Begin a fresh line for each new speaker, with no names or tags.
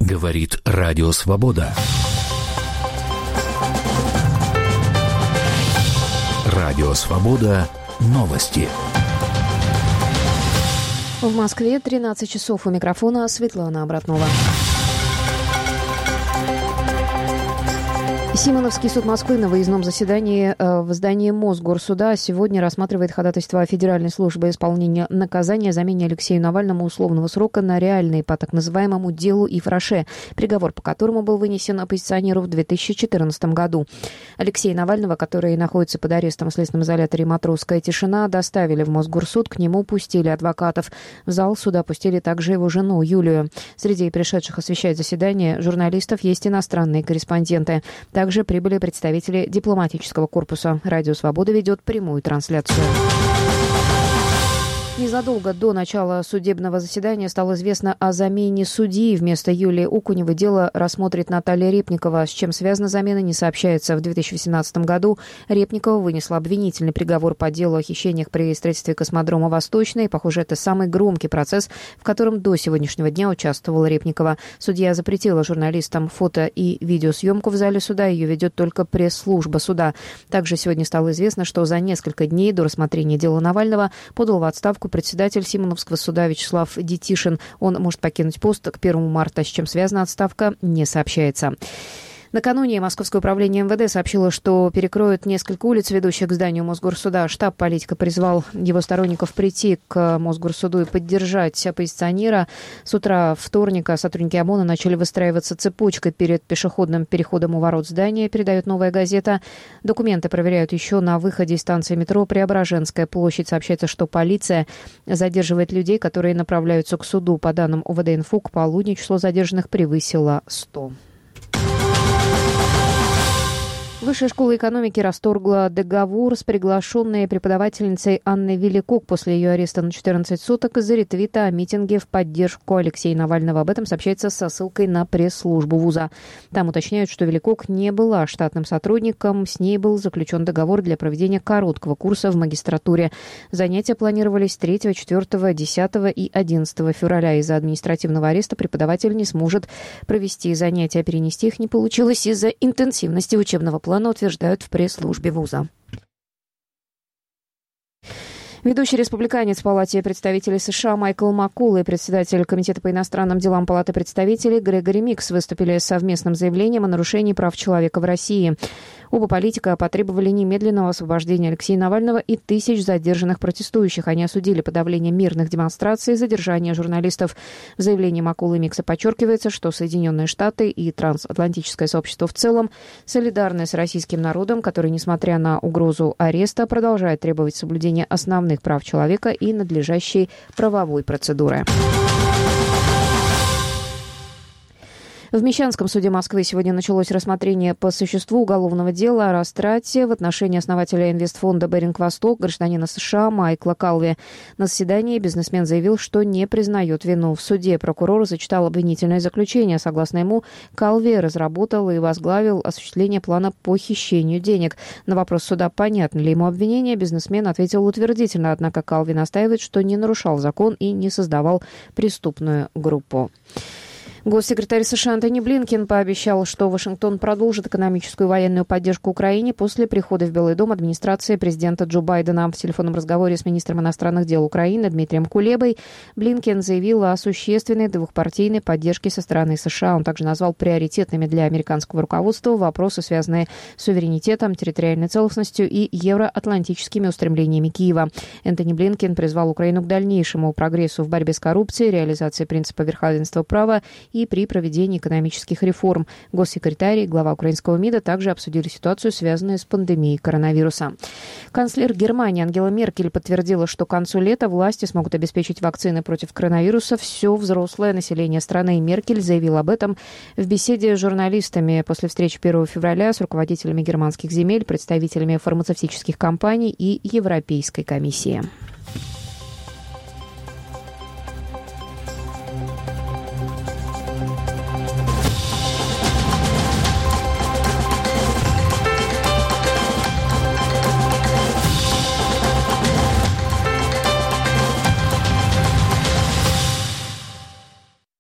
Говорит Радио Свобода. Радио Свобода. Новости.
В Москве 13 часов. У микрофона Светлана Обратнова. Симоновский суд Москвы на выездном заседании в здании Мосгорсуда сегодня рассматривает ходатайство Федеральной службы исполнения наказания о замене Алексею Навальному условного срока на реальный по так называемому делу Ифраше, приговор по которому был вынесен оппозиционеру в 2014 году. Алексея Навального, который находится под арестом в следственном изоляторе «Матросская тишина», доставили в Мосгорсуд, к нему пустили адвокатов. В зал суда пустили также его жену Юлию. Среди пришедших освещать заседание журналистов есть иностранные корреспонденты. Также прибыли представители дипломатического корпуса. Радио «Свобода» ведет прямую трансляцию. Незадолго до начала судебного заседания стало известно о замене судьи. Вместо Юлии Окуневой дело рассмотрит Наталья Репникова. С чем связана замена, не сообщается. В 2018 году Репникова вынесла обвинительный приговор по делу о хищениях при строительстве космодрома «Восточный». Похоже, это самый громкий процесс, в котором до сегодняшнего дня участвовала Репникова. Судья запретила журналистам фото- и видеосъемку в зале суда. Ее ведет только пресс-служба суда. Также сегодня стало известно, что за несколько дней до рассмотрения дела Навального подал в отставку председатель Симоновского суда Вячеслав Детишин. Он может покинуть пост к 1 марта. С чем связана отставка, не сообщается. Накануне Московское управление МВД сообщило, что перекроют несколько улиц, ведущих к зданию Мосгорсуда. Штаб политика призвал его сторонников прийти к Мосгорсуду и поддержать оппозиционера. С утра вторника сотрудники ОМОНа начали выстраиваться цепочкой перед пешеходным переходом у ворот здания, передает «Новая газета». Документы проверяют еще на выходе из станции метро Преображенская площадь. Сообщается, что полиция задерживает людей, которые направляются к суду. По данным ОВД-инфо, к полудню число задержанных превысило 100. Высшая школа экономики расторгла договор с приглашенной преподавательницей Анной Великок после ее ареста на 14 суток из-за ретвита о митинге в поддержку Алексея Навального. Об этом сообщается со ссылкой на пресс-службу вуза. Там уточняют, что Великок не была штатным сотрудником. С ней был заключен договор для проведения короткого курса в магистратуре. Занятия планировались 3, 4, 10 и 11 февраля. Из-за административного ареста преподаватель не сможет провести занятия. Перенести их не получилось из-за интенсивности учебного плана, утверждают в пресс-службе вуза. Ведущий республиканец в Палате представителей США Майкл Маккул и председатель Комитета по иностранным делам Палаты представителей Грегори Микс выступили с совместным заявлением о нарушении прав человека в России. Оба политика потребовали немедленного освобождения Алексея Навального и тысяч задержанных протестующих. Они осудили подавление мирных демонстраций и задержание журналистов. В заявлении Маккула и Микса подчеркивается, что Соединенные Штаты и трансатлантическое сообщество в целом солидарны с российским народом, который, несмотря на угрозу ареста, продолжает требовать соблюдения основных прав человека и надлежащей правовой процедуры. В Мещанском суде Москвы сегодня началось рассмотрение по существу уголовного дела о растрате в отношении основателя инвестфонда «Беринг Восток», гражданина США Майкла Калви. На заседании бизнесмен заявил, что не признает вину. В суде прокурор зачитал обвинительное заключение. Согласно ему, Калви разработал и возглавил осуществление плана по хищению денег. На вопрос суда, понятно ли ему обвинение, бизнесмен ответил утвердительно. Однако Калви настаивает, что не нарушал закон и не создавал преступную группу. Госсекретарь США Антони Блинкен пообещал, что Вашингтон продолжит экономическую и военную поддержку Украине после прихода в Белый дом администрации президента Джо Байдена. В телефонном разговоре с министром иностранных дел Украины Дмитрием Кулебой Блинкен заявил о существенной двухпартийной поддержке со стороны США. Он также назвал приоритетными для американского руководства вопросы, связанные с суверенитетом, территориальной целостностью и евроатлантическими устремлениями Киева. Антони Блинкен призвал Украину к дальнейшему прогрессу в борьбе с коррупцией, реализации принципа верховенства права и при проведении экономических реформ. Госсекретарь и глава украинского МИДа также обсудили ситуацию, связанную с пандемией коронавируса. Канцлер Германии Ангела Меркель подтвердила, что к концу лета власти смогут обеспечить вакцины против коронавируса все взрослое население страны. Меркель заявила об этом в беседе с журналистами после встречи 1 февраля с руководителями германских земель, представителями фармацевтических компаний и Европейской комиссии.